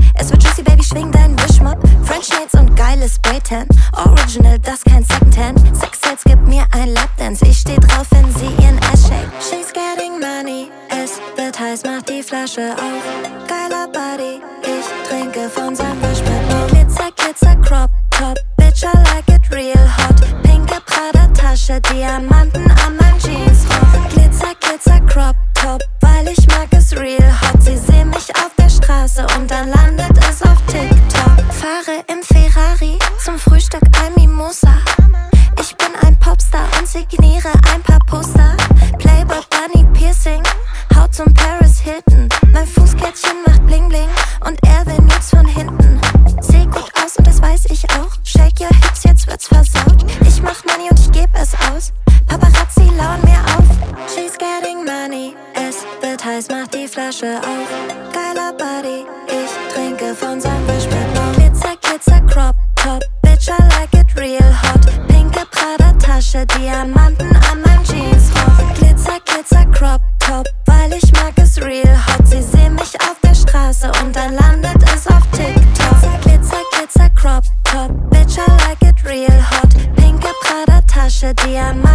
Es wird juicy, Baby, schwing deinen Wischmopp. French Nails und geiles Spraytan. Original, das kein Secondhand. Sex Sales, gib mir ein Lapdance. Ich steh drauf, wenn sie ihren Ass shake. She's getting money, es wird heiß, mach die Flasche auf. Geiler Body, ich trinke von seinem Waschbett. Glitzer, Glitzer, Crop Top, bitch, I like it real hot. Pinke Prada-Tasche, Diamanten an meinem Jeansrock. Glitzer, Glitzer, Crop Top, weil ich mag es real hot. Sie sehen mich auf der Straße und dann landet es auf TikTok. Fahre im Ferrari, zum Frühstück ein Mimosa. Ich bin ein Popstar und signiere ein paar Poster. Playboy Bunny Piercing, Haut zum Paris Hilton. Mein Fußkettchen macht Bling Bling und er will Nudes von hinten. Seh gut aus und das weiß ich auch. Shake your hips, jetzt wird's versaut. Ich mach Money und ich geb es aus. Paparazzi lauern mir auf. She's getting money, es wird heiß, mach die Flasche auf. Geiler Body, ich trinke von seinem Wischbett. Glitzer, Glitzer, Crop Top, bitch, I like it real hot. Pinke Prada-Tasche, Diamanten an meinem Jeansrock. Glitzer, Glitzer, Crop Top, weil ich mag es real hot. Sie sehen mich auf der Straße und dann landet es auf TikTok. Glitzer, Glitzer, Crop Top, bitch, I like it real hot. Pinke Prada-Tasche, Diamanten